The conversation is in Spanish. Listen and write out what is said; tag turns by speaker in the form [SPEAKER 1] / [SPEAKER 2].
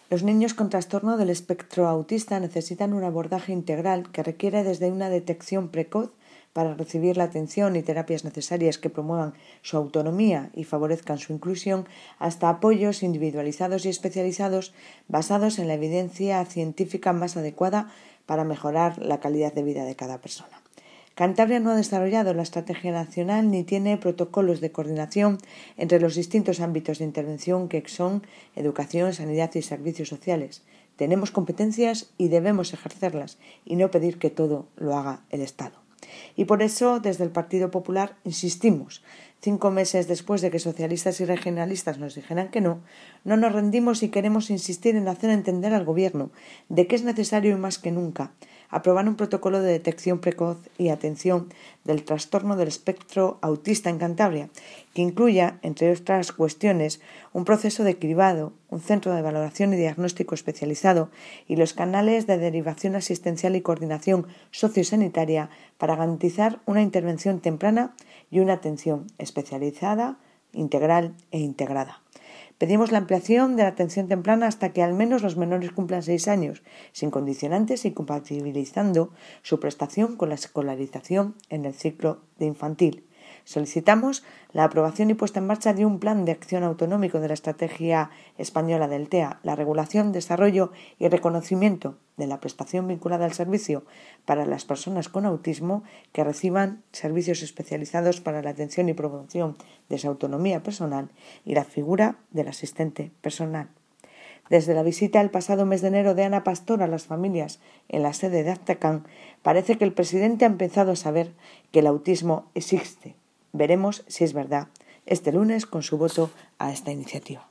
[SPEAKER 1] Los niños con trastorno del espectro autista necesitan un abordaje integral que requiere desde una detección precoz para recibir la atención y terapias necesarias que promuevan su autonomía y favorezcan su inclusión, hasta apoyos individualizados y especializados basados en la evidencia científica más adecuada para mejorar la calidad de vida de cada persona. Cantabria no ha desarrollado la estrategia nacional ni tiene protocolos de coordinación entre los distintos ámbitos de intervención que son educación, sanidad y servicios sociales. Tenemos competencias y debemos ejercerlas y no pedir que todo lo haga el Estado. Y por eso, desde el Partido Popular, insistimos. 5 meses después de que socialistas y regionalistas nos dijeran que no nos rendimos y queremos insistir en hacer entender al Gobierno de que es necesario y más que nunca aprobar un protocolo de detección precoz y atención del trastorno del espectro autista en Cantabria, que incluya, entre otras cuestiones, un proceso de cribado, un centro de valoración y diagnóstico especializado y los canales de derivación asistencial y coordinación sociosanitaria para garantizar una intervención temprana y una atención especializada, integral e integrada. Pedimos la ampliación de la atención temprana hasta que al menos los menores cumplan 6 años, sin condicionantes y compatibilizando su prestación con la escolarización en el ciclo de infantil. Solicitamos la aprobación y puesta en marcha de un plan de acción autonómico de la Estrategia Española del TEA, la regulación, desarrollo y reconocimiento de la prestación vinculada al servicio para las personas con autismo que reciban servicios especializados para la atención y promoción de su autonomía personal y la figura del asistente personal. Desde la visita el pasado mes de enero de Ana Pastor a las familias en la sede de Actacán, parece que el presidente ha empezado a saber que el autismo existe. Veremos si es verdad este lunes con su voto a esta iniciativa.